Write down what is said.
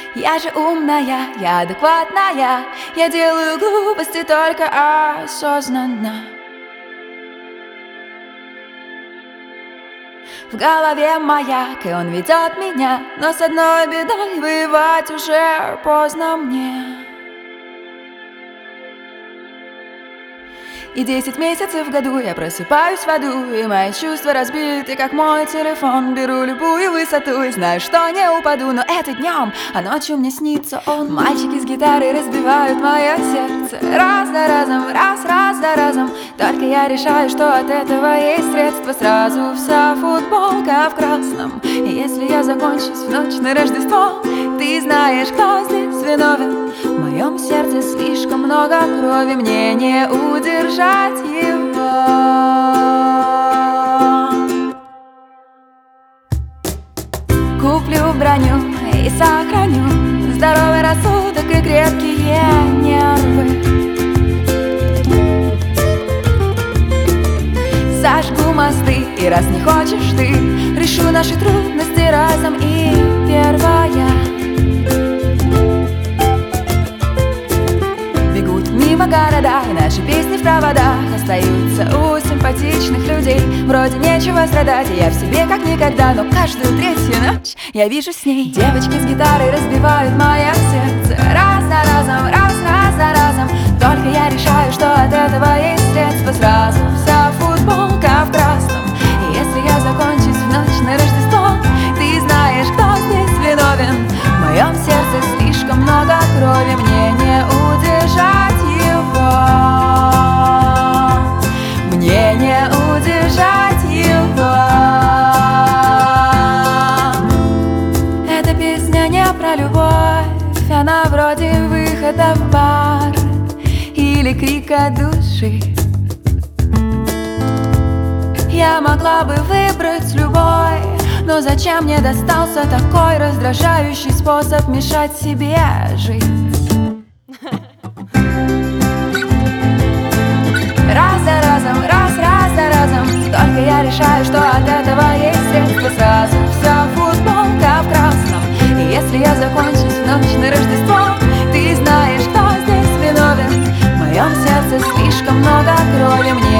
Я же умная, я адекватная, я делаю глупости только осознанно. В голове маяк, и он ведет меня, но с одной бедой: воевать уже поздно мне. И 10 месяцев в году я просыпаюсь в аду, и мои чувства разбиты, как мой телефон. Беру любую высоту и знаю, что не упаду. Но это днем, а ночью мне снится он. Мальчики с гитарой разбивают мое сердце раз за разом, раз за разом. Только я решаю, что от этого есть средства. Сразу вся футболка в красном. И если я закончусь в ночь на Рождество, ты знаешь, кто здесь виновен. В моем сердце слишком много крови, мне не удержать его. Куплю броню и сохраню здоровый рассудок и крепкие нервы. Сожгу мосты, и раз не хочешь ты, решу наши трудности разом. И первая: бегут мимо города, и наши песни в проводах остаются у симпатичных людей. Вроде нечего страдать, и я в себе как никогда. Но каждую третью ночь я вижу с ней. Девочки с гитарой разбивают мое сердце раз за разом, раз за разом. Только я решаю, что от этого есть средства. Сразу вся футболка в красном. И если я закончусь в ночь на Рождество, ты знаешь, кто здесь виновен. В моем сердце слишком много крови, мне не удержать его. Мне не удержать его. Эта песня не про любовь, она вроде выхода в бар или крика души. Я могла бы выбрать любой, но зачем мне достался такой раздражающий способ мешать себе жить? Раз за разом, раз за разом. Только я решаю, что от этого есть средства. Сразу вся футболка в красном. И если я закончусь в ночь на Рождество, ты знаешь, кто здесь виновен. В моем сердце слишком много крови, мне